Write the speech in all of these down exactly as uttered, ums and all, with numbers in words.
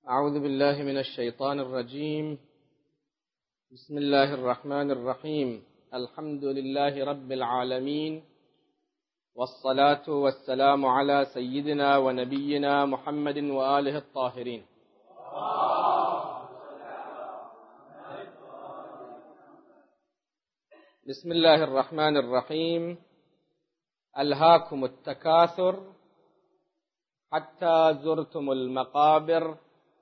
أعوذ بالله من الشيطان الرجيم. بسم الله الرحمن الرحيم. الحمد لله رب العالمين، والصلاة والسلام على سيدنا ونبينا محمد وآله الطاهرين. بسم الله الرحمن الرحيم. ألهاكم التكاثر حتى زرتم المقابر،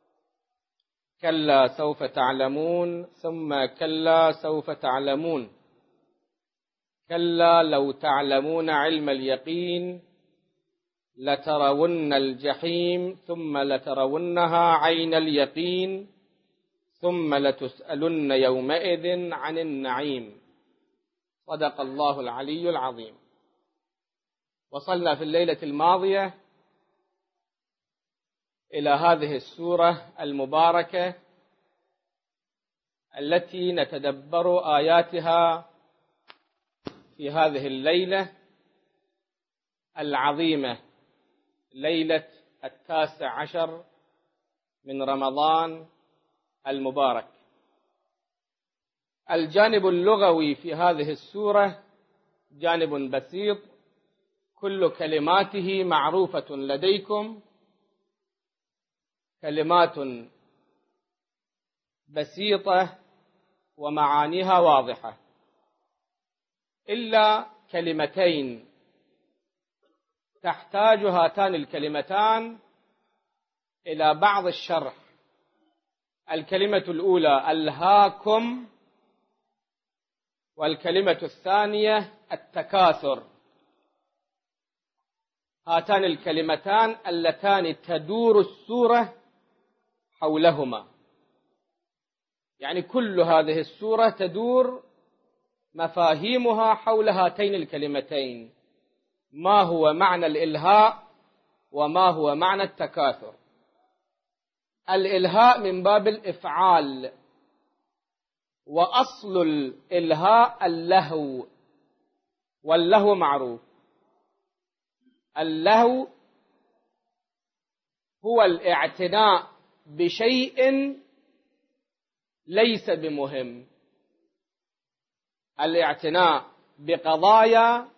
كلا سوف تعلمون ثم كلا سوف تعلمون، كلا لو تعلمون علم اليقين لترون الجحيم ثم لترونها عين اليقين ثم لتسألن يومئذ عن النعيم. صدق الله العلي العظيم. وصلنا في الليلة الماضية إلى هذه السورة المباركة التي نتدبر آياتها في هذه الليلة العظيمة، ليلة التاسع عشر من رمضان المبارك. الجانب اللغوي في هذه السورة جانب بسيط، كل كلماته معروفة لديكم، كلمات بسيطة ومعانيها واضحة، إلا كلمتين تحتاج هاتان الكلمتان إلى بعض الشرح. الكلمة الأولى ألهاكم، والكلمة الثانية التكاثر. هاتان الكلمتان اللتان تدور السورة حولهما، يعني كل هذه السورة تدور مفاهيمها حول هاتين الكلمتين: ما هو معنى الإلهاء وما هو معنى التكاثر. الإلهاء من باب الإفعال، وأصل الإلهاء اللهو، واللهو معروف. اللهو هو الاعتناء بشيء ليس بمهم، الاعتناء بقضايا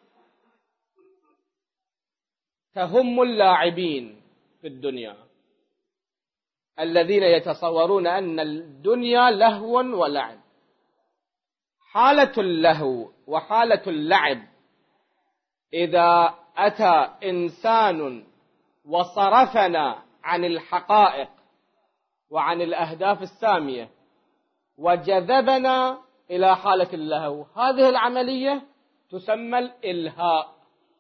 تهم اللاعبين في الدنيا، الذين يتصورون أن الدنيا لهو ولعب. حالة اللهو وحالة اللعب إذا أتى إنسان وصرفنا عن الحقائق وعن الأهداف السامية وجذبنا إلى حالة اللهو، هذه العملية تسمى الإلهاء.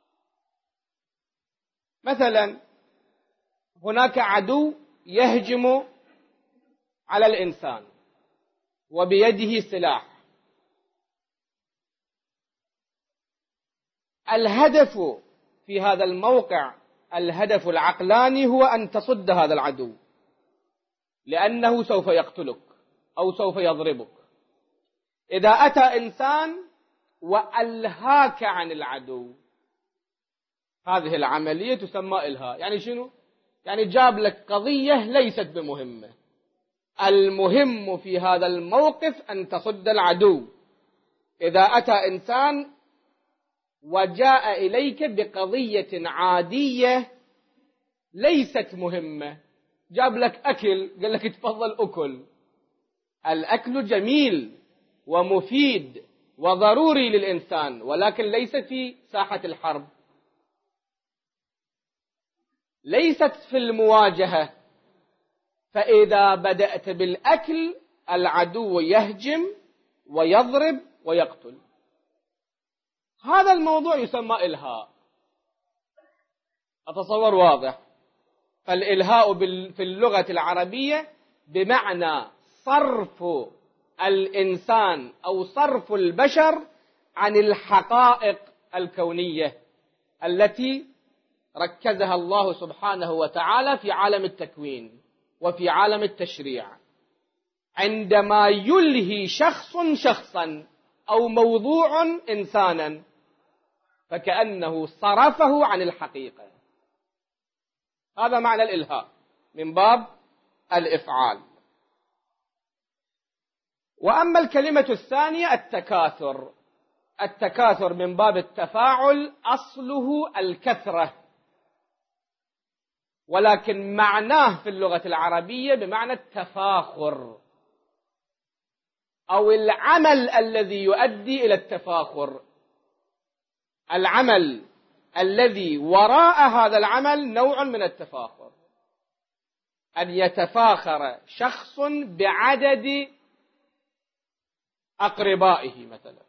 مثلا هناك عدو يهجم على الإنسان وبيده سلاح، الهدف في هذا الموقع، الهدف العقلاني، هو أن تصد هذا العدو، لأنه سوف يقتلك أو سوف يضربك. إذا أتى إنسان وألهاك عن العدو، هذه العملية تسمى إلهاء. يعني شنو؟ يعني جاب لك قضية ليست بمهمة، المهم في هذا الموقف أن تصد العدو. إذا أتى إنسان وجاء إليك بقضية عادية ليست مهمة، جاب لك أكل، قال لك تفضل أكل. الأكل جميل ومفيد وضروري للإنسان، ولكن ليس في ساحة الحرب، ليست في المواجهة. فإذا بدأت بالأكل العدو يهجم ويضرب ويقتل. هذا الموضوع يسمى إلهاء. أتصور واضح؟ فالإلهاء في اللغة العربية بمعنى صرف الإنسان أو صرف البشر عن الحقائق الكونية التي ركزها الله سبحانه وتعالى في عالم التكوين وفي عالم التشريع. عندما يلهي شخص شخصا أو موضوع إنسانا، فكأنه صرفه عن الحقيقة. هذا معنى الإلهاء من باب الإفعال. وأما الكلمة الثانية التكاثر، التكاثر من باب التفاعل أصله الكثرة، ولكن معناه في اللغة العربية بمعنى التفاخر أو العمل الذي يؤدي إلى التفاخر. العمل الذي وراء هذا العمل نوع من التفاخر، أن يتفاخر شخص بعدد أقربائه مثلا،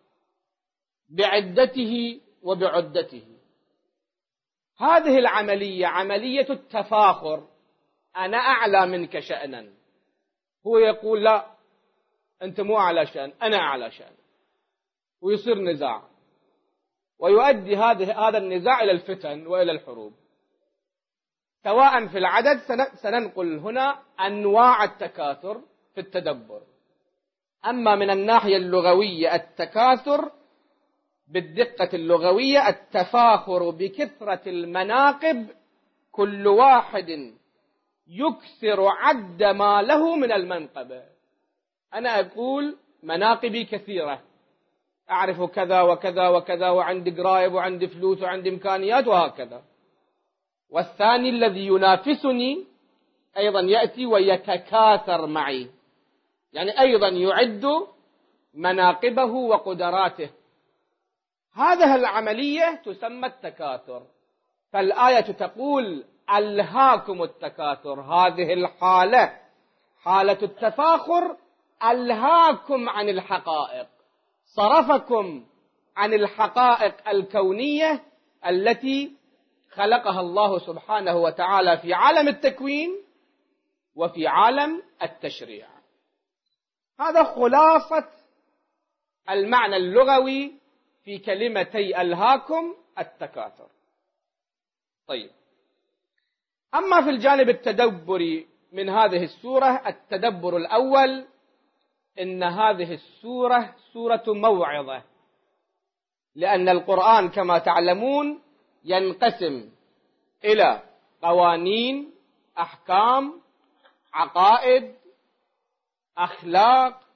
بعدته وبعدته. هذه العملية عملية التفاخر، أنا أعلى منك شأنا، هو يقول لا أنت مو أعلى شأن، أنا أعلى شأن، ويصير نزاع، ويؤدي هذه هذا النزاع إلى الفتن وإلى الحروب. سواء في العدد، سننقل هنا أنواع التكاثر في التدبر. أما من الناحية اللغوية التكاثر بالدقة اللغوية التفاخر بكثرة المناقب، كل واحد يكثر عد ما له من المنقبة. أنا أقول مناقبي كثيرة، أعرف كذا وكذا وكذا، وعندي قرايب وعندي فلوس وعندي إمكانيات وهكذا. والثاني الذي ينافسني أيضا يأتي ويتكاثر معي، يعني أيضا يعد مناقبه وقدراته. هذه العملية تسمى التكاثر. فالآية تقول ألهاكم التكاثر، هذه الحالة حالة التفاخر ألهاكم عن الحقائق، صرفكم عن الحقائق الكونية التي خلقها الله سبحانه وتعالى في عالم التكوين وفي عالم التشريع. هذا خلاصة المعنى اللغوي في كلمتي ألهاكم التكاثر. طيب، أما في الجانب التدبري من هذه السورة، التدبر الأول إن هذه السورة سورة موعظة، لأن القرآن كما تعلمون ينقسم إلى قوانين، أحكام، عقائد، أخلاق،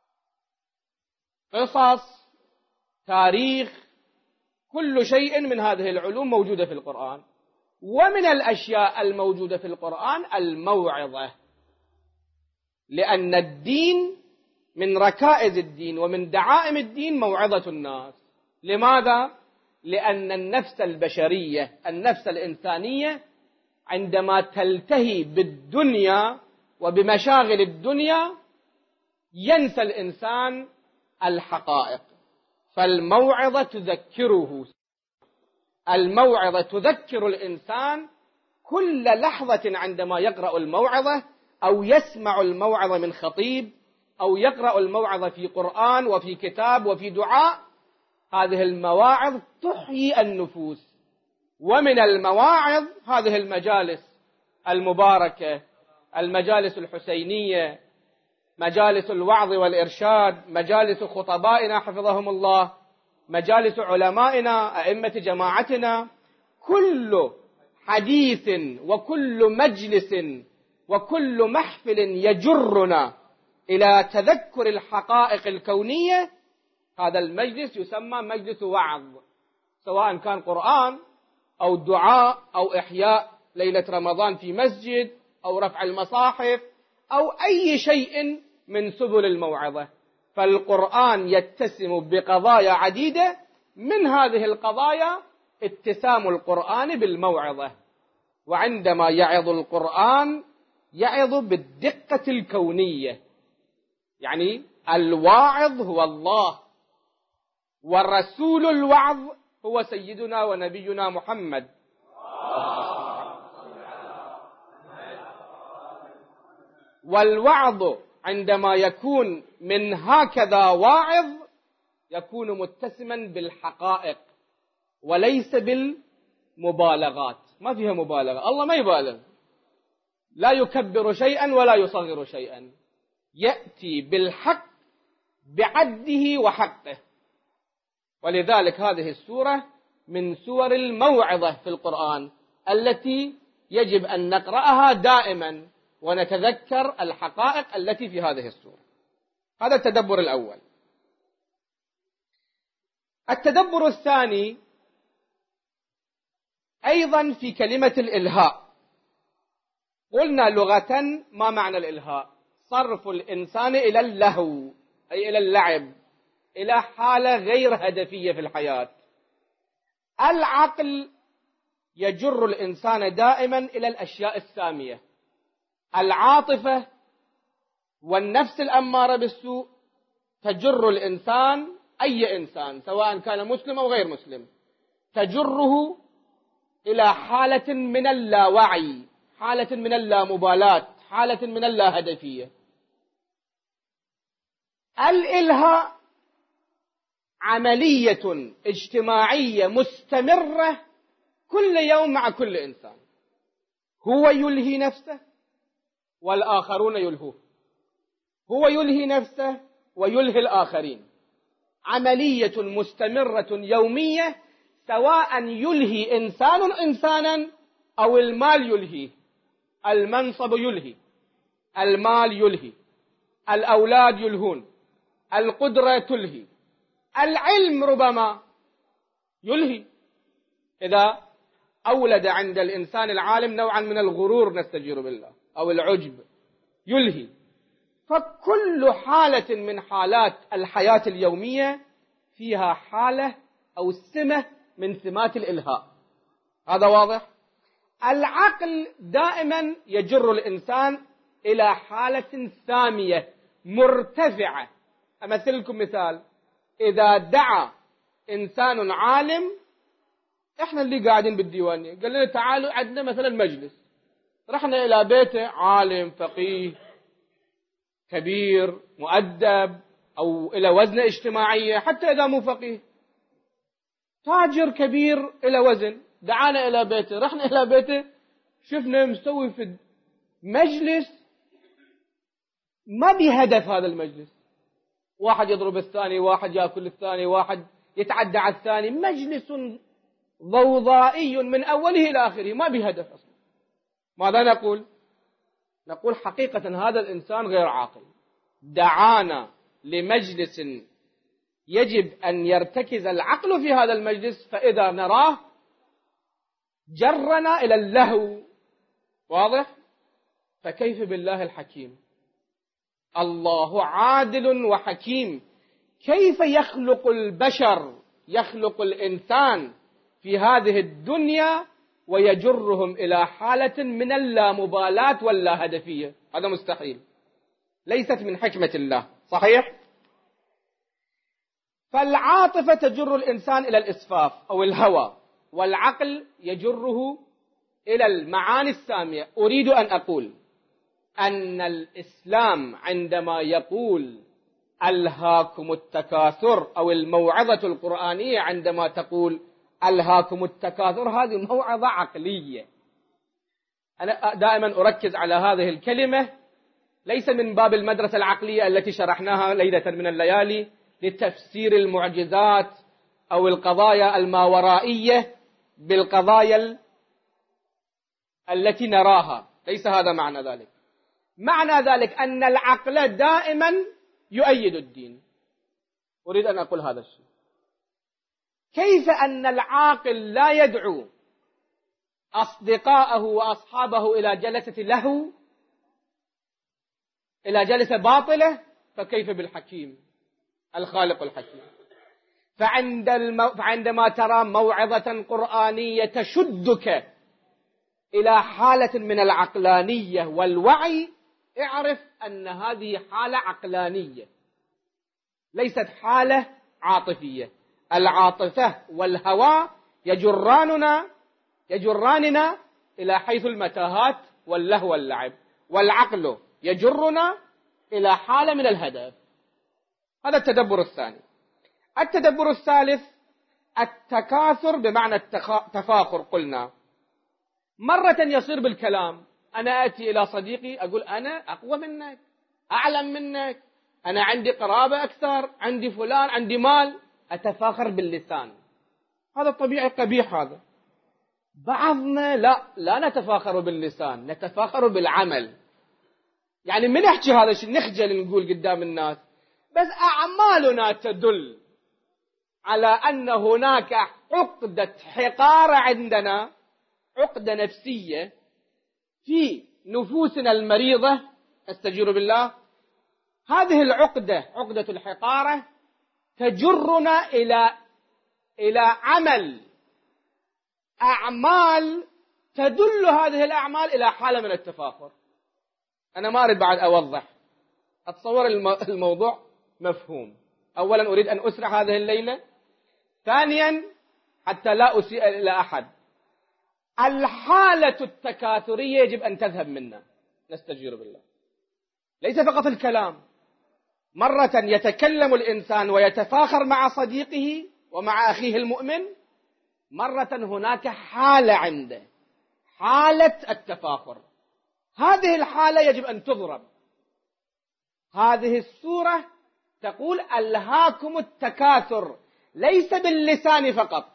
قصص، تاريخ، كل شيء من هذه العلوم موجودة في القرآن. ومن الأشياء الموجودة في القرآن الموعظة، لأن الدين من ركائز الدين ومن دعائم الدين موعظة الناس. لماذا؟ لأن النفس البشرية، النفس الإنسانية عندما تلتهي بالدنيا وبمشاغل الدنيا ينسى الإنسان الحقائق، فالموعظة تذكره، الموعظة تذكر الإنسان كل لحظة عندما يقرأ الموعظة أو يسمع الموعظة من خطيب أو يقرأ الموعظة في قرآن وفي كتاب وفي دعاء. هذه المواعظ تحيي النفوس. ومن المواعظ هذه المجالس المباركة، المجالس الحسينية، مجالس الوعظ والإرشاد، مجالس خطبائنا حفظهم الله، مجالس علمائنا أئمة جماعتنا. كل حديث وكل مجلس وكل محفل يجرنا إلى تذكر الحقائق الكونية، هذا المجلس يسمى مجلس وعظ، سواء كان قرآن أو دعاء أو إحياء ليلة رمضان في مسجد أو رفع المصاحف أو أي شيء من سبل الموعظة. فالقرآن يتسم بقضايا عديدة، من هذه القضايا اتسام القرآن بالموعظة. وعندما يعظ القرآن يعظ بالدقة الكونية، يعني الواعظ هو الله، والرسول الوعظ هو سيدنا ونبينا محمد. والوعظ عندما يكون من هكذا واعظ يكون متسما بالحقائق وليس بالمبالغات. ما فيها مبالغة، الله ما يبالغ، لا يكبر شيئا ولا يصغر شيئا، يأتي بالحق بعده وحقه. ولذلك هذه السورة من سور الموعظة في القرآن التي يجب أن نقرأها دائما، ونتذكر الحقائق التي في هذه السورة. هذا التدبر الأول. التدبر الثاني أيضا في كلمة الإلهاء. قلنا لغة ما معنى الإلهاء؟ صرف الإنسان إلى اللهو، أي إلى اللعب، إلى حالة غير هدفية في الحياة. العقل يجر الإنسان دائما إلى الأشياء السامية. العاطفة والنفس الأمارة بالسوء تجر الإنسان، أي إنسان سواء كان مسلم أو غير مسلم، تجره إلى حالة من اللاوعي، حالة من اللامبالاة، حالة من اللاهدفية. الإلهاء عملية اجتماعية مستمرة كل يوم مع كل إنسان. هو يلهي نفسه والآخرون يلهوه، هو يلهي نفسه ويلهي الآخرين. عملية مستمرة يومية، سواء يلهي إنسان إنسانا أو المال يلهيه. المنصب يلهي، المال يلهي، الأولاد يلهون، القدرة تلهي، العلم ربما يلهي. إذا أولد عند الإنسان العالم نوعا من الغرور نستجير بالله أو العجب يلهي. فكل حالة من حالات الحياة اليومية فيها حالة أو سمة من سمات الإلهاء. هذا واضح؟ العقل دائما يجر الإنسان إلى حالة سامية مرتفعة. أمثل لكم مثال. إذا دعا إنسان عالم، إحنا اللي قاعدين بالديوانية، قال لنا تعالوا عندنا مثلا مجلس، رحنا إلى بيته، عالم فقيه كبير مؤدب أو إلى وزن اجتماعية، حتى إذا مو فقيه تاجر كبير إلى وزن، دعانا إلى بيته، رحنا إلى بيته، شفنا مستوي في مجلس ما بهدف هذا المجلس، واحد يضرب الثاني، واحد يأكل الثاني، واحد يتعدى على الثاني، مجلس ضوضائي من أوله إلى آخره ما بهدف أصلا. ماذا نقول؟ نقول حقيقة هذا الإنسان غير عاقل، دعانا لمجلس يجب أن يرتكز العقل في هذا المجلس، فإذا نراه جرنا إلى اللهو. واضح؟ فكيف بالله الحكيم؟ الله عادل وحكيم، كيف يخلق البشر، يخلق الإنسان في هذه الدنيا ويجرهم إلى حالة من اللامبالاة واللاهدفية؟ هذا مستحيل، ليست من حكمة الله. صحيح؟ فالعاطفة تجر الإنسان إلى الإسفاف أو الهوى، والعقل يجره إلى المعاني السامية. أريد أن أقول أن الإسلام عندما يقول ألهاكم التكاثر، أو الموعظة القرآنية عندما تقول ألهاكم التكاثر، هذه موعظة عقلية. أنا دائما أركز على هذه الكلمة، ليس من باب المدرسة العقلية التي شرحناها ليلة من الليالي لتفسير المعجزات أو القضايا الماورائية بالقضايا التي نراها، ليس هذا معنى ذلك. معنى ذلك أن العقل دائما يؤيد الدين. أريد أن أقول هذا الشيء. كيف أن العاقل لا يدعو أصدقاءه وأصحابه إلى جلسة لهو، إلى جلسة باطلة، فكيف بالحكيم الخالق الحكيم؟ فعند المو... فعندما ترى موعظة قرآنية تشدك إلى حالة من العقلانية والوعي، اعرف أن هذه حالة عقلانية ليست حالة عاطفية. العاطفة والهوى يجراننا يجراننا إلى حيث المتاهات واللهو واللعب، والعقل يجرنا إلى حالة من الهدف. هذا التدبر الثاني. التدبر الثالث التكاثر بمعنى التفاخر. قلنا مرة يصير بالكلام، أنا أتي إلى صديقي أقول أنا أقوى منك، أعلم منك، أنا عندي قرابة أكثر، عندي فلان، عندي مال، أتفاخر باللسان. هذا الطبيعي قبيح. هذا بعضنا لا لا نتفاخر باللسان، نتفاخر بالعمل. يعني من نحكي هذا الشيء نخجل نقول قدام الناس، بس أعمالنا تدل على أن هناك عقدة حقارة عندنا، عقدة نفسية في نفوسنا المريضة، استجير بالله. هذه العقدة، عقدة الحقارة، تجرنا إلى إلى عمل أعمال تدل هذه الأعمال إلى حالة من التفاخر. أنا ما أريد بعد أوضح، أتصور الموضوع مفهوم. أولا أريد أن أسرع هذه الليلة. ثانيا حتى لا أسيء إلى أحد، الحالة التكاثرية يجب أن تذهب منا، نستجير بالله. ليس فقط الكلام، مرة يتكلم الإنسان ويتفاخر مع صديقه ومع أخيه المؤمن، مرة هناك حالة عنده، حالة التفاخر. هذه الحالة يجب أن تضرب. هذه السورة تقول ألهاكم التكاثر، ليس باللسان فقط،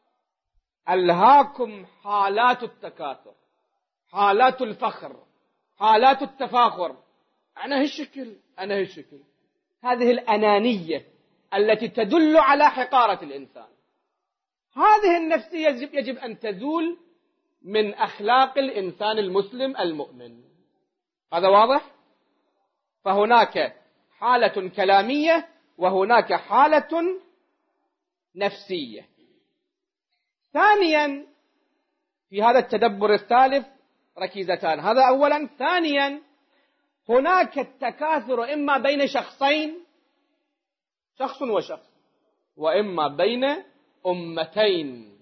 ألهاكم حالات التكاثر، حالات الفخر، حالات التفاخر. أنا هالشكل، أنا هالشكل. هذه الأنانية التي تدل على حقارة الإنسان. هذه النفسية يجب أن تزول من أخلاق الإنسان المسلم المؤمن. هذا واضح؟ فهناك حالة كلامية وهناك حالة نفسية. ثانيا في هذا التدبر الثالث ركيزتان، هذا أولا. ثانيا هناك التكاثر إما بين شخصين، شخص وشخص، وإما بين أمتين،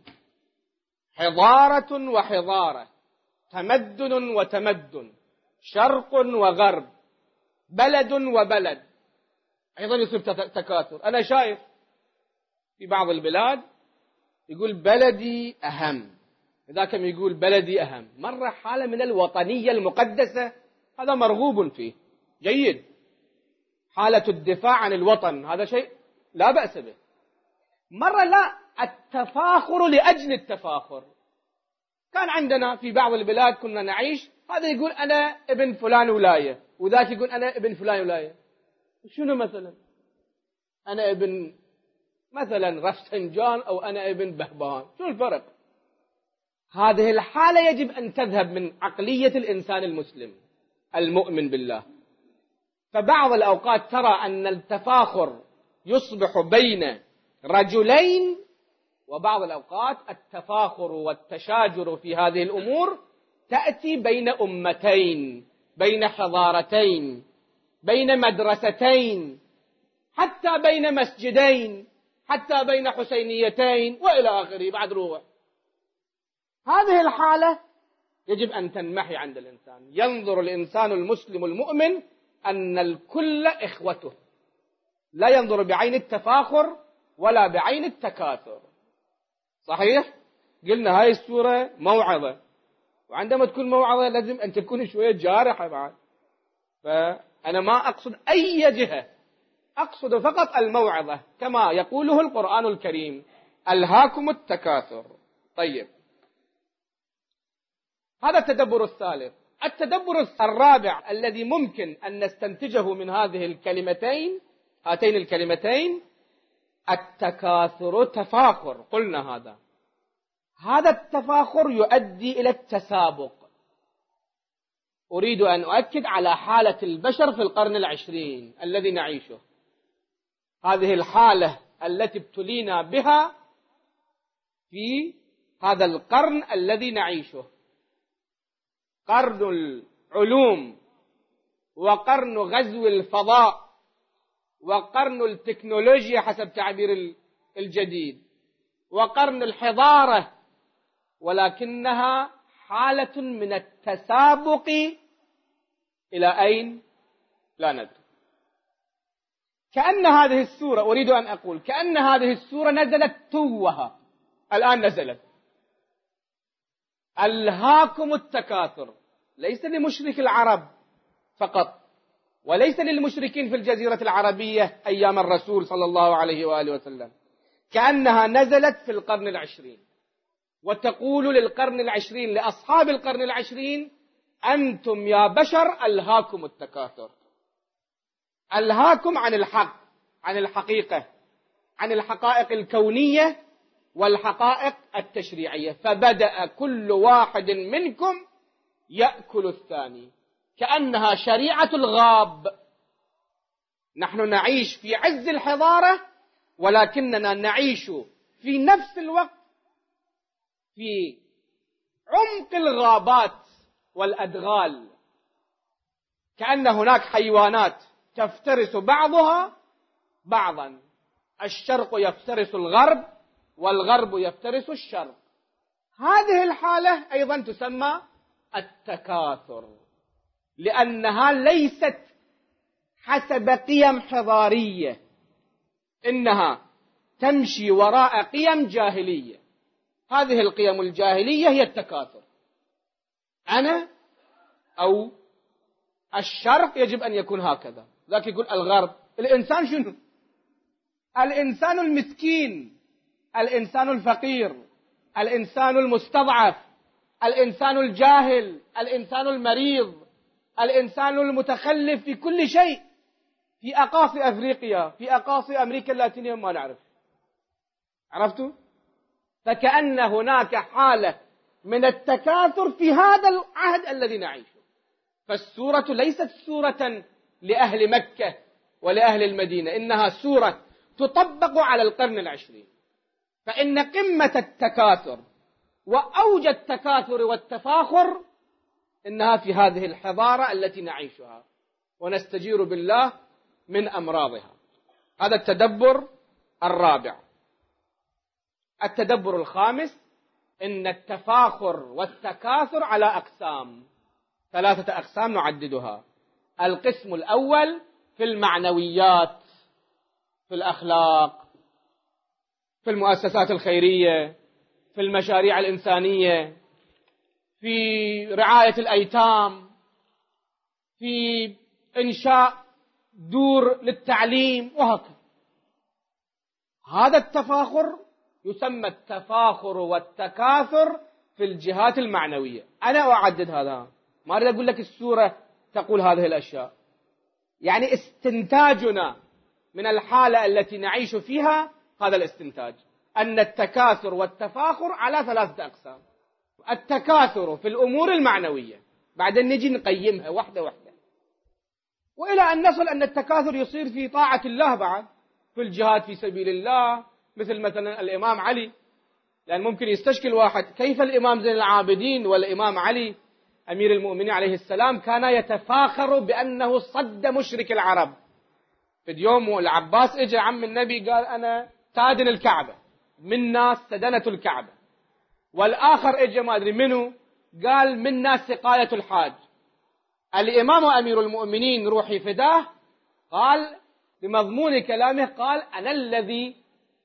حضارة وحضارة، تمدن وتمدن، شرق وغرب، بلد وبلد، أيضا يصير تكاثر. أنا شايف في بعض البلاد يقول بلدي أهم، ذاك يقول بلدي أهم. مرة حالة من الوطنية المقدسة، هذا مرغوب فيه، جيد. حالة الدفاع عن الوطن هذا شيء لا بأس به. مرة لا، التفاخر لأجل التفاخر. كان عندنا في بعض البلاد كنا نعيش، هذا يقول أنا ابن فلان ولاية، وذاك يقول أنا ابن فلان ولاية. شنو مثلا؟ أنا ابن مثلا رفسنجان أو أنا ابن بهبهان، شو الفرق؟ هذه الحالة يجب أن تذهب من عقلية الإنسان المسلم المؤمن بالله. فبعض الأوقات ترى أن التفاخر يصبح بين رجلين، وبعض الأوقات التفاخر والتشاجر في هذه الأمور تأتي بين أمتين، بين حضارتين، بين مدرستين، حتى بين مسجدين، حتى بين حسينيتين وإلى آخره. بعد روح هذه الحالة يجب أن تنمحي عند الإنسان. ينظر الإنسان المسلم المؤمن أن الكل إخوته، لا ينظر بعين التفاخر ولا بعين التكاثر. صحيح؟ قلنا هاي السورة موعظة، وعندما تكون موعظة لازم أن تكون شوية جارحة بعد. فأنا ما أقصد أي جهة، أقصد فقط الموعظة كما يقوله القرآن الكريم، ألهاكم التكاثر. طيب، هذا التدبر الثالث. التدبر الرابع الذي ممكن أن نستنتجه من هذه الكلمتين، هاتين الكلمتين، التكاثر تفاخر. قلنا هذا هذا التفاخر يؤدي إلى التسابق. أريد أن أؤكد على حالة البشر في القرن العشرين الذي نعيشه. هذه الحالة التي ابتلينا بها في هذا القرن الذي نعيشه، قرن العلوم، وقرن غزو الفضاء، وقرن التكنولوجيا حسب تعبير الجديد، وقرن الحضارة، ولكنها حالة من التسابق إلى أين لا ندري. كأن هذه السورة، أريد أن أقول كأن هذه السورة نزلت توها، الآن نزلت. ألهاكم التكاثر، ليس لمشرك العرب فقط، وليس للمشركين في الجزيرة العربية أيام الرسول صلى الله عليه وآله وسلم. كأنها نزلت في القرن العشرين، وتقول للقرن العشرين، لأصحاب القرن العشرين، أنتم يا بشر ألهاكم التكاثر، ألهاكم عن الحق، عن الحقيقة، عن الحقائق الكونية والحقائق التشريعية، فبدأ كل واحد منكم يأكل الثاني، كأنها شريعة الغاب. نحن نعيش في عز الحضارة ولكننا نعيش في نفس الوقت في عمق الغابات والأدغال، كأن هناك حيوانات تفترس بعضها بعضا، الشرق يفترس الغرب والغرب يفترس الشرق. هذه الحالة أيضا تسمى التكاثر، لأنها ليست حسب قيم حضارية، إنها تمشي وراء قيم جاهلية. هذه القيم الجاهلية هي التكاثر. أنا أو الشرق يجب أن يكون هكذا، ذاك يقول الغرب. الإنسان شنو؟ الإنسان المسكين، الإنسان الفقير، الإنسان المستضعف، الإنسان الجاهل، الإنسان المريض، الإنسان المتخلف في كل شيء، في أقاصي أفريقيا، في أقاصي أمريكا اللاتينية ما نعرف. عرفتوا؟ فكأن هناك حالة من التكاثر في هذا العهد الذي نعيشه. فالسورة ليست سورة لأهل مكة ولأهل المدينة، إنها سورة تطبق على القرن العشرين. فإن قمة التكاثر وأوج التكاثر والتفاخر إنها في هذه الحضارة التي نعيشها ونستجير بالله من أمراضها. هذا التدبر الرابع. التدبر الخامس: إن التفاخر والتكاثر على أقسام، ثلاثة أقسام نعددها. القسم الأول في المعنويات، في الأخلاق، في المؤسسات الخيرية، في المشاريع الإنسانية، في رعاية الأيتام، في إنشاء دور للتعليم وهكذا. هذا التفاخر يسمى التفاخر والتكاثر في الجهات المعنوية. أنا أعدد هذا، ما أريد أقول لك السورة تقول هذه الأشياء. يعني استنتاجنا من الحالة التي نعيش فيها هذا الاستنتاج، أن التكاثر والتفاخر على ثلاثة أقسام. التكاثر في الأمور المعنوية، بعدين نجي نقيمها واحدة واحدة، وإلى أن نصل أن التكاثر يصير في طاعة الله بعد، في الجهاد في سبيل الله، مثل مثلا الإمام علي. لأن ممكن يستشكل واحد، كيف الإمام زين العابدين والإمام علي أمير المؤمنين عليه السلام كان يتفاخر بأنه صد مشرك العرب؟ في يوم العباس اجى عم النبي قال أنا تادن الكعبة، من ناس سدنة الكعبة. والآخر اجى ما أدري منه قال من ناس سقاية الحاج. الإمام أمير المؤمنين روحي فداه قال بمضمون كلامه، قال أنا الذي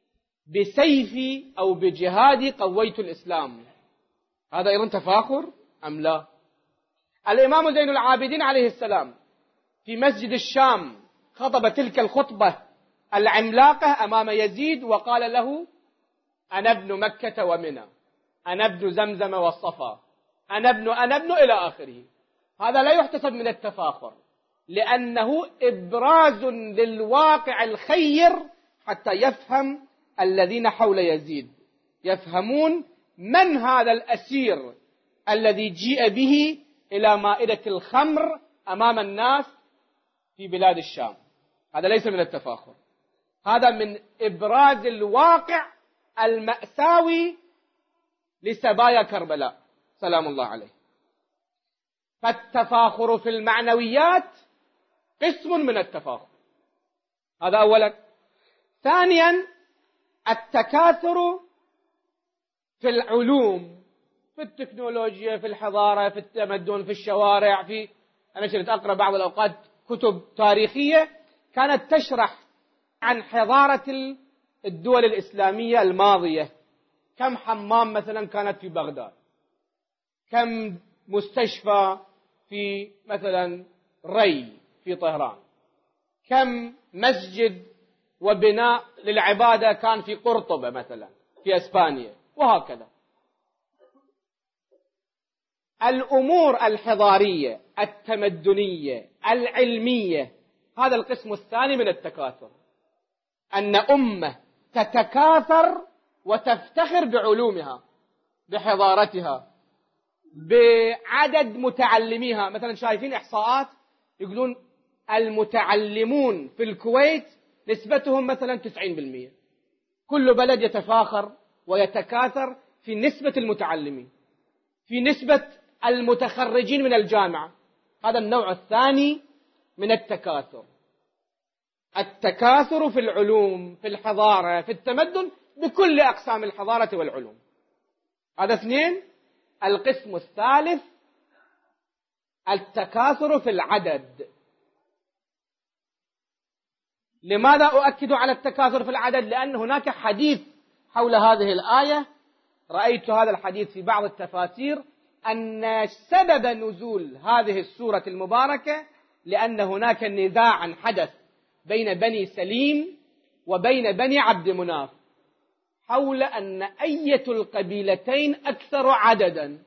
بسيفي أو بجهادي قويت الإسلام. هذا أيضا تفاخر أم لا؟ الإمام زين العابدين عليه السلام في مسجد الشام خطب تلك الخطبة العملاقة أمام يزيد وقال له أنا ابن مكة ومنى، أنا ابن زمزم والصفا، أنا ابن أنا ابن إلى آخره. هذا لا يحتسب من التفاخر، لأنه إبراز للواقع الخير حتى يفهم الذين حول يزيد، يفهمون من هذا الأسير الذي جيء به إلى مائدة الخمر أمام الناس في بلاد الشام. هذا ليس من التفاخر، هذا من إبراز الواقع المأساوي لسبايا كربلاء سلام الله عليه. فالتفاخر في المعنويات قسم من التفاخر، هذا أولا. ثانيا التكاثر في العلوم، في التكنولوجيا، في الحضارة، في التمدن، في الشوارع. في أنا كنت أقرأ بعض الأوقات كتب تاريخية كانت تشرح عن حضارة الدول الإسلامية الماضية. كم حمام مثلا كانت في بغداد، كم مستشفى في مثلا ري في طهران، كم مسجد وبناء للعبادة كان في قرطبة مثلا في أسبانيا، وهكذا. الأمور الحضارية التمدنية العلمية، هذا القسم الثاني من التكاثر، أن أمة تتكاثر وتفتخر بعلومها، بحضارتها، بعدد متعلميها. مثلا شايفين إحصاءات يقولون المتعلمون في الكويت نسبتهم مثلا تسعين بالمئة. كل بلد يتفاخر ويتكاثر في نسبة المتعلمين، في نسبة المتخرجين من الجامعة. هذا النوع الثاني من التكاثر، التكاثر في العلوم، في الحضارة، في التمدن، بكل أقسام الحضارة والعلوم. هذا اثنين. القسم الثالث التكاثر في العدد. لماذا أؤكد على التكاثر في العدد؟ لأن هناك حديث حول هذه الآية، رأيت هذا الحديث في بعض التفاسير، أن سبب نزول هذه السورة المباركة لأن هناك نزاعا حدث بين بني سليم وبين بني عبد مناف حول أن أية القبيلتين أكثر عددا.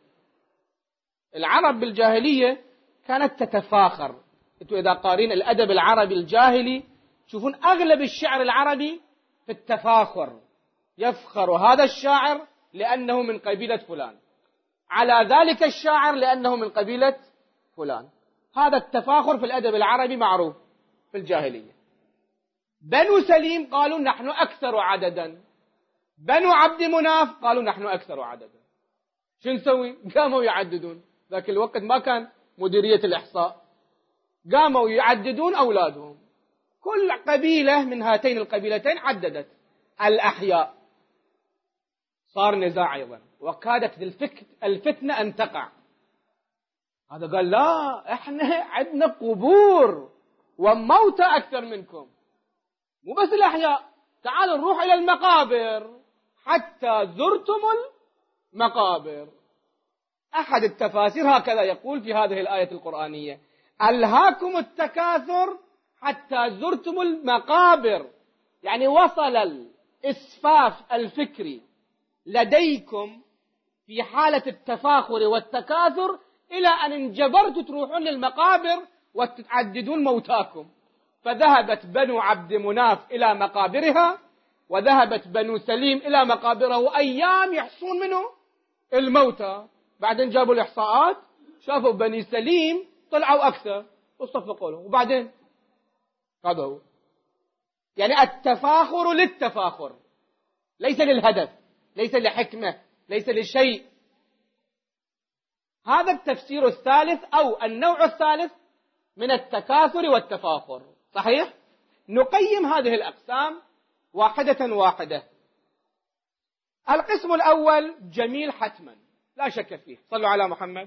العرب بالجاهلية كانت تتفاخر. أنتوا إذا قارين الأدب العربي الجاهلي تشوفون أغلب الشعر العربي في التفاخر، يفخر هذا الشاعر لأنه من قبيلة فلان، على ذلك الشاعر لأنه من قبيلة فلان. هذا التفاخر في الأدب العربي معروف في الجاهلية. بنو سليم قالوا نحن أكثر عددا، بنو عبد مناف قالوا نحن أكثر عددا. شو نسوي؟ قاموا يعددون. ذاك الوقت ما كان مديرية الإحصاء، قاموا يعددون أولادهم. كل قبيلة من هاتين القبيلتين عددت الأحياء. صار نزاع أيضا، وكادت الفتنة أن تقع. هذا قال لا، احنا عندنا قبور وموتى أكثر منكم، مو بس الأحياء، تعالوا نروح إلى المقابر حتى زرتم المقابر. أحد التفاسير هكذا يقول في هذه الآية القرآنية: ألهاكم التكاثر حتى زرتم المقابر، يعني وصل الإسفاف الفكري لديكم في حالة التفاخر والتكاثر إلى أن انجبرتوا تروحون للمقابر وتعددون موتاكم. فذهبت بنو عبد مناف إلى مقابرها، وذهبت بنو سليم إلى مقابره أيام يحصون منه الموتى. بعدين جابوا الإحصاءات، شافوا بني سليم طلعوا أكثر وصفقوا لهم. وبعدين هذا هو، يعني التفاخر للتفاخر، ليس للهدف، ليس لحكمة، ليس لشيء. هذا التفسير الثالث أو النوع الثالث من التكاثر والتفاخر. صحيح؟ نقيم هذه الأقسام واحدة واحدة. القسم الأول جميل حتما لا شك فيه، صلوا على محمد.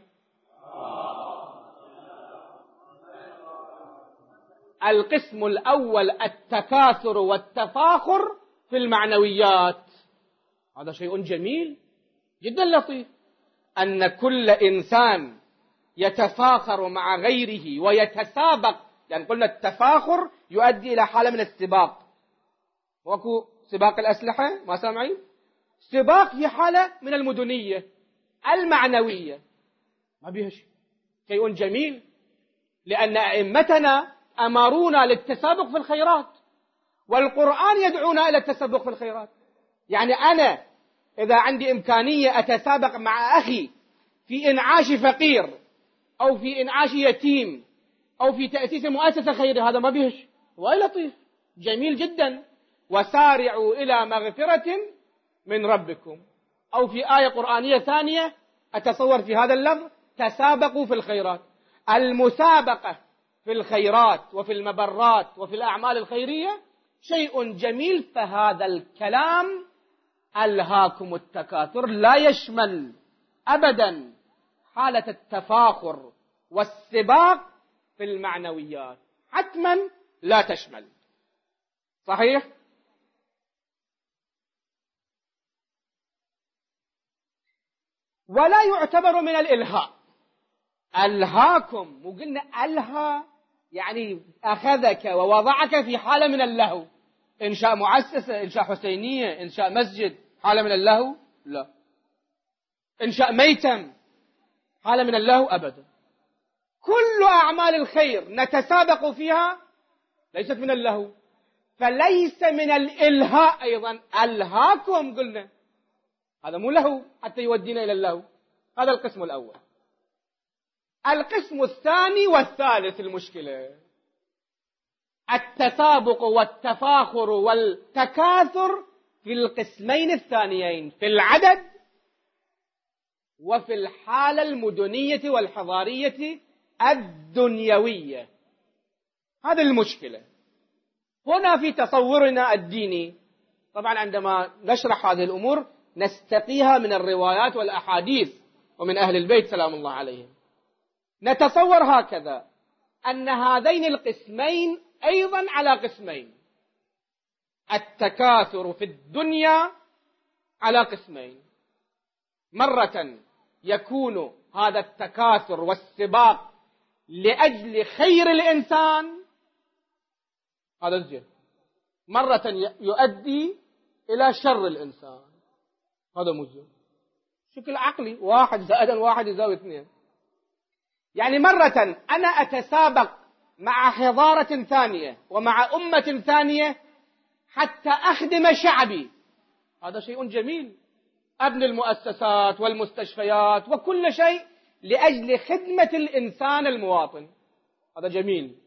القسم الأول التكاثر والتفاخر في المعنويات. هذا شيء جميل جدا لطيف، أن كل إنسان يتفاخر مع غيره ويتسابق. يعني قلنا التفاخر يؤدي إلى حالة من السباق، وكو سباق الأسلحة ما سامعين؟ سباق في حالة من المدنية المعنوية، ما بيها شيء، شيء جميل، لأن أئمتنا أمرونا للتسابق في الخيرات، والقرآن يدعونا إلى التسابق في الخيرات. يعني أنا إذا عندي إمكانية أتسابق مع أخي في إنعاش فقير أو في إنعاش يتيم أو في تأسيس مؤسسة خيرية، هذا ما بيهش، وأي لطيف جميل جدا. وسارعوا إلى مغفرة من ربكم، أو في آية قرآنية ثانية أتصور في هذا اللفظ: تسابقوا في الخيرات. المسابقة في الخيرات وفي المبرات وفي الأعمال الخيرية شيء جميل. فهذا الكلام ألهاكم التكاثر لا يشمل أبدا حالة التفاخر والسباق في المعنويات، حتما لا تشمل. صحيح؟ ولا يعتبر من الإلهاء. ألهاكم، وقلنا ألهى يعني أخذك ووضعك في حالة من اللهو. إنشاء مؤسسة، إنشاء حسينية، إنشاء مسجد، حالة من اللهو؟ لا. إنشاء ميتم، هذا من اللهو أبدا. كل أعمال الخير نتسابق فيها ليست من اللهو، فليس من الإلهاء أيضا. ألهاكم قلنا، هذا مو لهو حتى يودينا إلى اللهو. هذا القسم الأول. القسم الثاني والثالث المشكلة التسابق والتفاخر والتكاثر في القسمين الثانيين، في العدد وفي الحالة المدنية والحضارية الدنيوية. هذه المشكلة. هنا في تصورنا الديني، طبعا عندما نشرح هذه الأمور نستقيها من الروايات والأحاديث ومن أهل البيت سلام الله عليهم، نتصور هكذا أن هذين القسمين أيضا على قسمين. التكاثر في الدنيا على قسمين، مرة يكون هذا التكاثر والسباق لأجل خير الإنسان، هذا الزين، مرة يؤدي إلى شر الإنسان، هذا مزين. شكل عقلي، واحد زائد واحد يساوي اثنين. يعني مرة أنا أتسابق مع حضارة ثانية ومع أمة ثانية حتى أخدم شعبي، هذا شيء جميل. أبني المؤسسات والمستشفيات وكل شيء لأجل خدمة الإنسان المواطن، هذا جميل.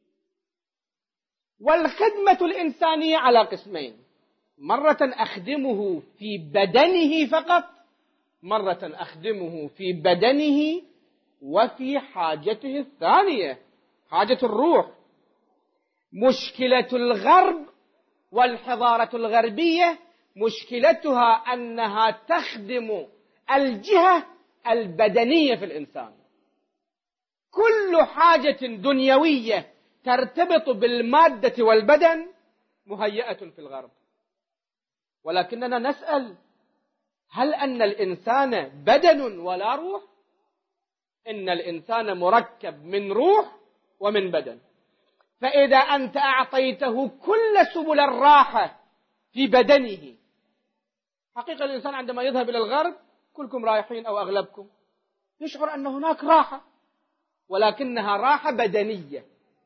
والخدمة الإنسانية على قسمين، مرة أخدمه في بدنه فقط، مرة أخدمه في بدنه وفي حاجته الثانية، حاجة الروح. مشكلة الغرب والحضارة الغربية مشكلتها أنها تخدم الجهة البدنية في الإنسان. كل حاجة دنيوية ترتبط بالمادة والبدن مهيئة في الغرب، ولكننا نسأل: هل أن الإنسان بدن ولا روح؟ إن الإنسان مركب من روح ومن بدن. فإذا أنت أعطيته كل سبل الراحة في بدنه، حقيقة الإنسان عندما يذهب إلى الغرب، كلكم رايحين أو أغلبكم، يشعر أن هناك راحة، ولكنها راحة بدنية.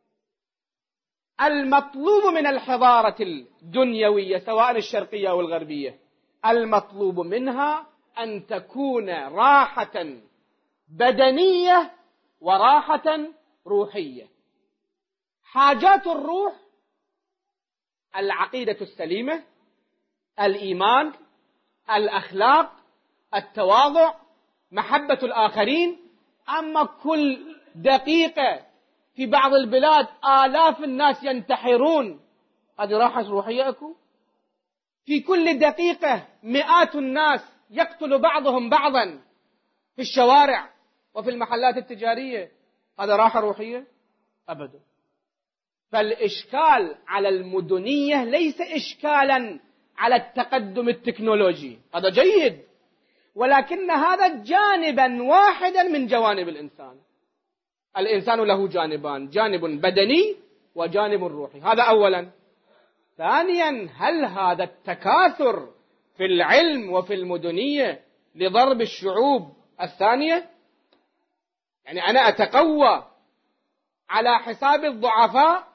المطلوب من الحضارة الدنيوية سواء الشرقية أو الغربية، المطلوب منها أن تكون راحة بدنية وراحة روحية. حاجات الروح: العقيدة السليمة، الإيمان، الأخلاق، التواضع، محبة الآخرين. أما كل دقيقة في بعض البلاد آلاف الناس ينتحرون، هذه راحة روحية أكو؟ في كل دقيقة مئات الناس يقتل بعضهم بعضا في الشوارع وفي المحلات التجارية، هذا راحة روحية؟ أبدا. فالإشكال على المدنية ليس إشكالا على التقدم التكنولوجي، هذا جيد، ولكن هذا جانبا واحدا من جوانب الإنسان. الإنسان له جانبان، جانب بدني وجانب روحي، هذا أولا. ثانيا، هل هذا التكاثر في العلم وفي المدنية لضرب الشعوب الثانية؟ يعني أنا أتقوى على حساب الضعفاء،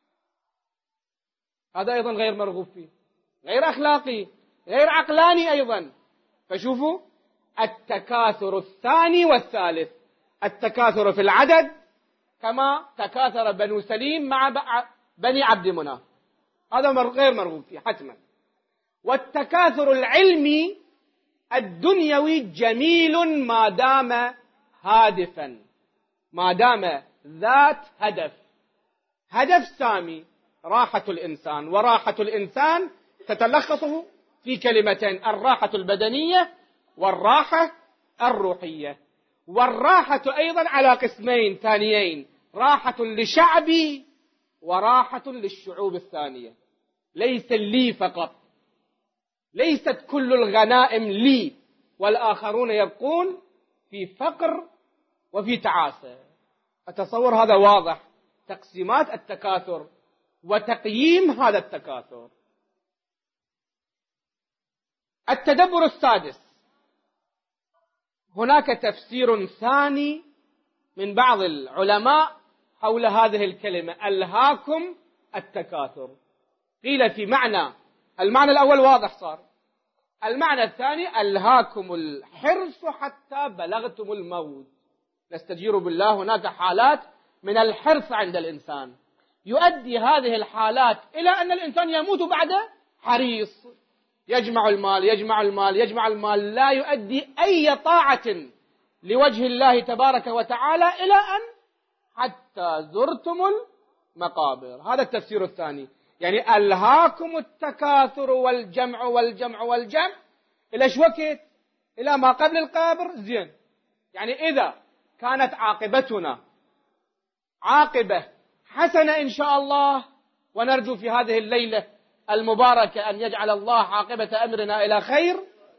هذا أيضا غير مرغوب فيه، غير أخلاقي، غير عقلاني أيضا. فشوفوا التكاثر الثاني والثالث: التكاثر في العدد كما تكاثر بنو سليم مع بني عبد مناف، هذا غير مرغوب فيه حتما. والتكاثر العلمي الدنيوي جميل ما دام هادفا، ما دام ذات هدف، هدف سامي، راحة الإنسان. وراحة الإنسان تتلخص في كلمتين: الراحة البدنية والراحة الروحية. والراحة أيضا على قسمين ثانيين: راحة لشعبي وراحة للشعوب الثانية. ليس لي فقط، ليست كل الغنائم لي والآخرون يبقون في فقر وفي تعاسة. أتصور هذا واضح، تقسيمات التكاثر وتقييم هذا التكاثر. التدبر السادس: هناك تفسير ثاني من بعض العلماء حول هذه الكلمة ألهاكم التكاثر. قيل في معنى، المعنى الأول واضح صار، المعنى الثاني ألهاكم الحرص حتى بلغتم الموت. نستجير بالله، هناك حالات من الحرص عند الإنسان يؤدي هذه الحالات إلى أن الإنسان يموت بعد حريص، يجمع المال يجمع المال يجمع المال، لا يؤدي أي طاعة لوجه الله تبارك وتعالى إلى أن حتى زرتم المقابر. هذا التفسير الثاني، يعني ألهاكم التكاثر والجمع والجمع والجمع إلى ايش وقت؟ إلى ما قبل القبر. زين، يعني إذا كانت عاقبتنا عاقبة حسنة إن شاء الله، ونرجو في هذه الليلة المباركة أن يجعل الله عاقبة أمرنا إلى خير،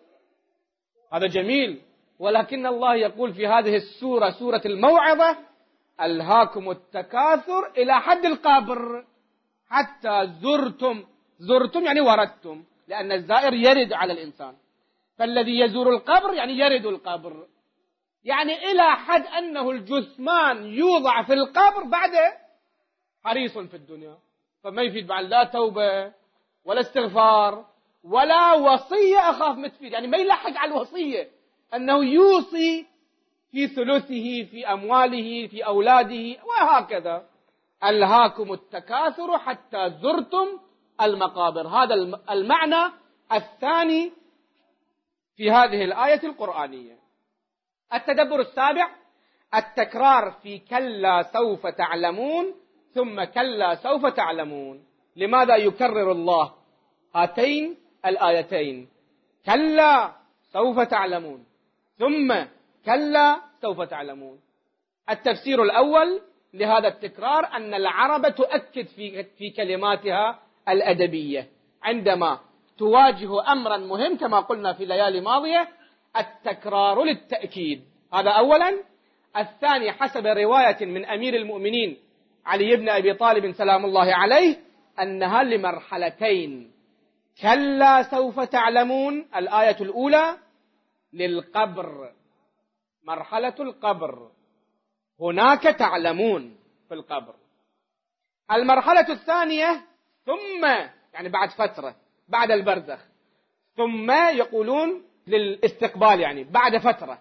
هذا جميل. ولكن الله يقول في هذه السورة، سورة الموعظة، ألهاكم التكاثر إلى حد القبر حتى زرتم. زرتم يعني وردتم، لأن الزائر يرد على الإنسان، فالذي يزور القبر يعني يرد القبر، يعني إلى حد أنه الجثمان يوضع في القبر بعد حريص في الدنيا، فما يفيد بعد لا توبة ولا استغفار ولا وصية أخاف متفيد، يعني ما يلحق على الوصية أنه يوصي في ثلثه في أمواله في أولاده وهكذا. ألهاكم التكاثر حتى زرتم المقابر، هذا المعنى الثاني في هذه الآية القرآنية. التدبر السابع، التكرار في كلا سوف تعلمون ثم كلا سوف تعلمون. لماذا يكرر الله هاتين الآيتين؟ كلا سوف تعلمون ثم كلا سوف تعلمون. التفسير الأول لهذا التكرار أن العرب تؤكد في في كلماتها الأدبية عندما تواجه أمرا مهم، كما قلنا في ليالي ماضية، التكرار للتأكيد، هذا أولا. الثاني، حسب رواية من أمير المؤمنين علي بن أبي طالب سلام الله عليه، أنها لمرحلتين. كلا سوف تعلمون، الآية الأولى للقبر، مرحلة القبر، هناك تعلمون في القبر. المرحلة الثانية ثم، يعني بعد فترة، بعد البرزخ. ثم يقولون للاستقبال، يعني بعد فترة.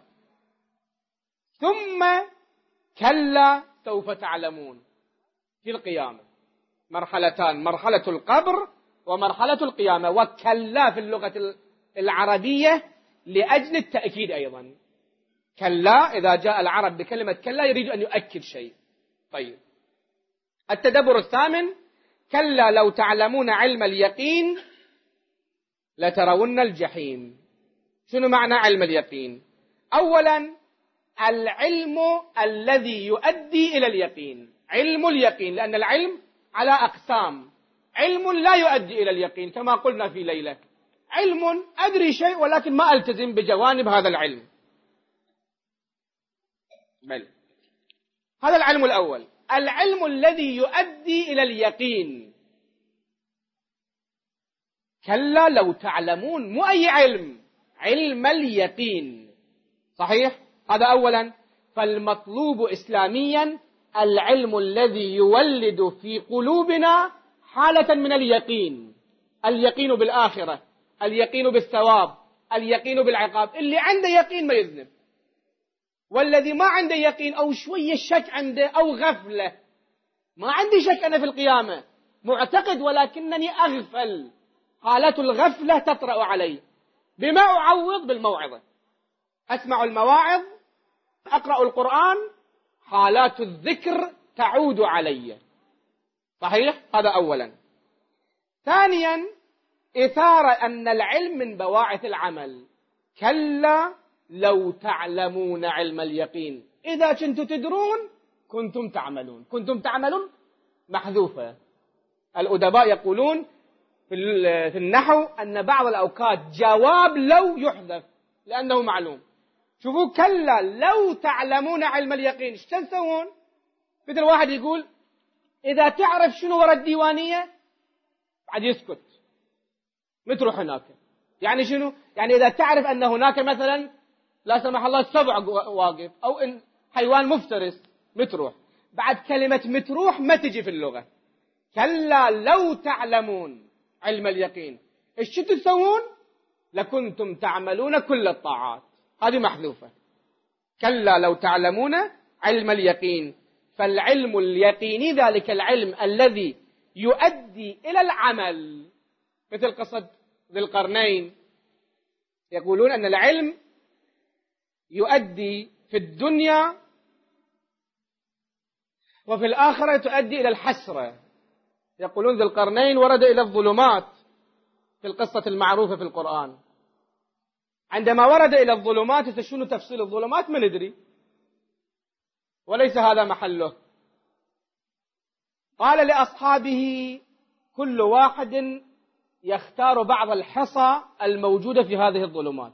ثم كلا سوف تعلمون في القيامة. مرحلتان، مرحلة القبر ومرحلة القيامة. وكلا في اللغة العربية لأجل التأكيد أيضا. كلا إذا جاء العرب بكلمة كلا يريد أن يؤكد شيء. طيب، التدبر الثامن، كلا لو تعلمون علم اليقين لترون الجحيم. شنو معنى علم اليقين؟ أولا، العلم الذي يؤدي إلى اليقين، علم اليقين، لأن العلم على أقسام. علم لا يؤدي إلى اليقين كما قلنا في ليلة، علم أدري شيء ولكن ما ألتزم بجوانب هذا العلم. بل هذا العلم الأول. العلم الذي يؤدي إلى اليقين، كلا لو تعلمون، مو أي علم، علم اليقين، صحيح؟ هذا أولا. فالمطلوب إسلاميا العلم الذي يولد في قلوبنا حالة من اليقين، اليقين بالآخرة، اليقين بالثواب، اليقين بالعقاب. اللي عنده يقين ما يذنب، والذي ما عنده يقين أو شوية شك عنده أو غفلة، ما عندي شك أنا في القيامة، معتقد ولكنني أغفل، حالة الغفلة تطرأ علي. بما أعوض؟ بالموعظة، أسمع المواعظ، أقرأ القرآن، حالات الذكر تعود علي، صحيح؟ هذا أولا. ثانيا، إثارة أن العلم من بواعث العمل. كلا لو تعلمون علم اليقين، إذا كنتم تدرون كنتم تعملون. كنتم تعملون محذوفة. الأدباء يقولون في النحو أن بعض الأوقات جواب لو يحذف لأنه معلوم. شوفوا، كلا لو تعلمون علم اليقين، ايش تسوون؟ مثل واحد يقول إذا تعرف شنو ورا الديوانية بعد يسكت، ما تروح هناك. يعني شنو؟ يعني إذا تعرف أن هناك مثلا لا سمح الله سبع واقف، أو إن حيوان مفترس متروح. بعد كلمة متروح ما تجي في اللغة. كلا لو تعلمون علم اليقين إيش تسوون؟ لكنتم تعملون كل الطاعات. هذه محذوفة. كلا لو تعلمون علم اليقين، فالعلم اليقيني ذلك العلم الذي يؤدي إلى العمل، مثل قصة ذي القرنين. يقولون أن العلم يؤدي في الدنيا وفي الآخرة تؤدي إلى الحسرة. يقولون ذي القرنين ورد إلى الظلمات في القصة المعروفة في القرآن. عندما ورد إلى الظلمات، شنو تفصيل الظلمات ما ندري، وليس هذا محله. قال لأصحابه كل واحد يختار بعض الحصى الموجودة في هذه الظلمات.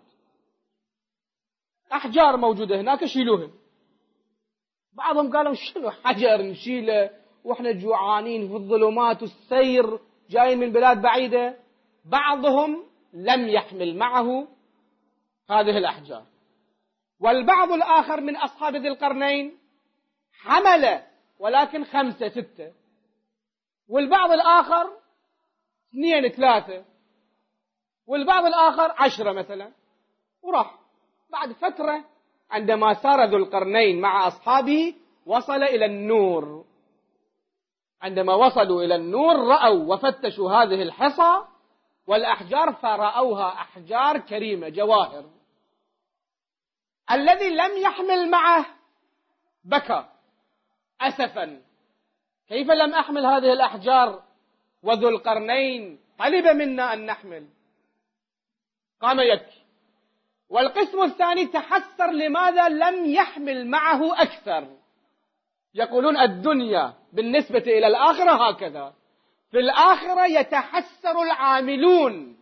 أحجار موجودة هناك شيلوهم. بعضهم قالوا شنو حجر نشيله وإحنا جوعانين في الظلمات والسير جايين من بلاد بعيدة. بعضهم لم يحمل معه هذه الأحجار، والبعض الآخر من أصحاب ذي القرنين حمل ولكن خمسة ستة، والبعض الآخر اثنين ثلاثة، والبعض الآخر عشرة مثلا، وراح. بعد فترة عندما سار ذو القرنين مع أصحابه وصل إلى النور. عندما وصلوا إلى النور رأوا وفتشوا هذه الحصى والأحجار فرأوها أحجار كريمة جواهر. الذي لم يحمل معه بكى أسفا، كيف لم أحمل هذه الأحجار وذو القرنين طلب منا أن نحمل؟ قام يبكي. والقسم الثاني تحسر لماذا لم يحمل معه أكثر. يقولون الدنيا بالنسبة إلى الآخرة هكذا، في الآخرة يتحسر العاملون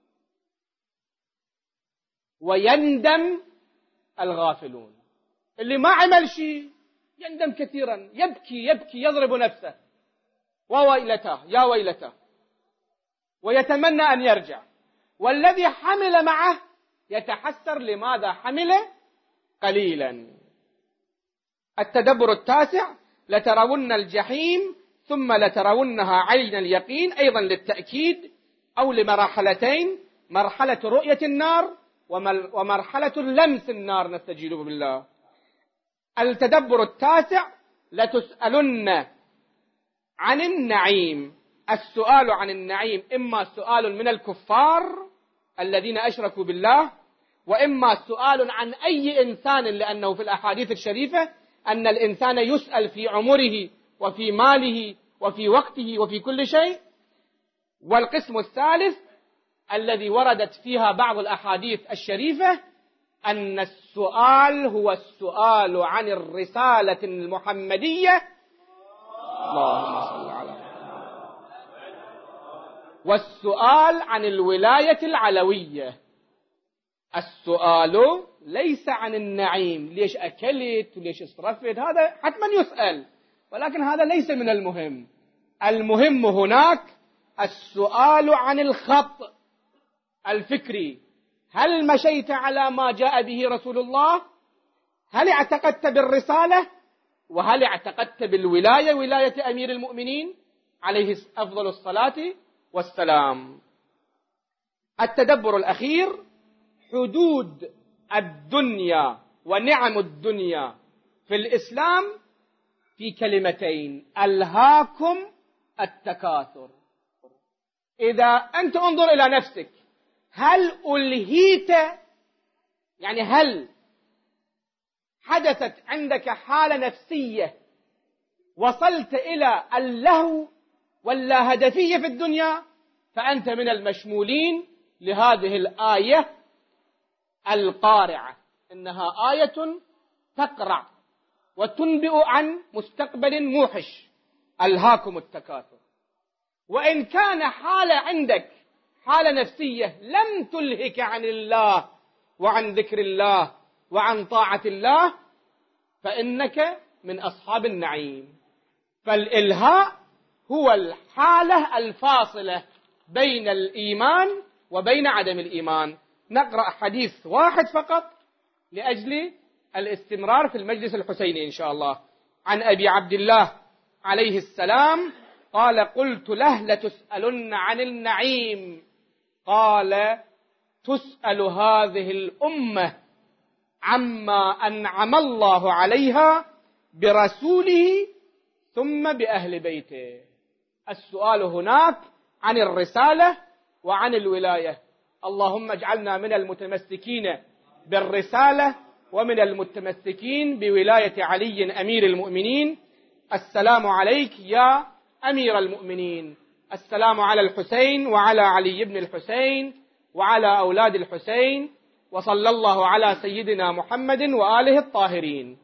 ويندم الغافلون. اللي ما عمل شيء يندم كثيرا، يبكي يبكي يضرب نفسه وويلته يا ويلته، ويتمنى أن يرجع. والذي حمل معه يتحسر لماذا حمل قليلا. التدبر التاسع: لترون الجحيم ثم لترونها عين اليقين، أيضا للتأكيد أو لمرحلتين: مرحلة رؤية النار ومرحلة لمس النار، نستجيب بالله. التدبر التاسع: لتسألن عن النعيم. السؤال عن النعيم إما سؤال من الكفار الذين أشركوا بالله، وإما سؤال عن أي إنسان، لأنه في الأحاديث الشريفة أن الإنسان يسأل في عمره وفي ماله وفي وقته وفي كل شيء. والقسم الثالث الذي وردت فيها بعض الأحاديث الشريفة أن السؤال هو السؤال عن الرسالة المحمدية، اللهم صل على محمد، والسؤال عن الولاية العلوية. السؤال ليس عن النعيم، ليش أكلت وليش اصرفت، هذا حتما يسأل، ولكن هذا ليس من المهم. المهم هناك السؤال عن الخط الفكري: هل مشيت على ما جاء به رسول الله؟ هل اعتقدت بالرسالة؟ وهل اعتقدت بالولاية، ولاية أمير المؤمنين عليه أفضل الصلاة والسلام؟ التدبر الأخير: حدود الدنيا ونعم الدنيا في الإسلام في كلمتين: ألهاكم التكاثر. إذا أنت انظر إلى نفسك، هل ألهيت، يعني هل حدثت عندك حالة نفسية وصلت إلى اللهو واللاهدفية في الدنيا؟ فأنت من المشمولين لهذه الآية القارعة. إنها آية تقرع وتنبئ عن مستقبل موحش: ألهاكم التكاثر. وإن كان حالة عندك حالة نفسية لم تلهك عن الله وعن ذكر الله وعن طاعة الله، فإنك من أصحاب النعيم. فالإلهاء هو الحالة الفاصلة بين الإيمان وبين عدم الإيمان. نقرأ حديث واحد فقط لأجل الاستمرار في المجلس الحسيني إن شاء الله. عن أبي عبد الله عليه السلام قال: قلت له: لتسألن عن النعيم. قال: تسأل هذه الأمة عما أنعم الله عليها برسوله ثم بأهل بيته. السؤال هناك عن الرسالة وعن الولاية. اللهم اجعلنا من المتمسكين بالرسالة ومن المتمسكين بولاية علي أمير المؤمنين. السلام عليك يا أمير المؤمنين. السلام على الحسين وعلى علي بن الحسين وعلى أولاد الحسين، وصلى الله على سيدنا محمد وآله الطاهرين.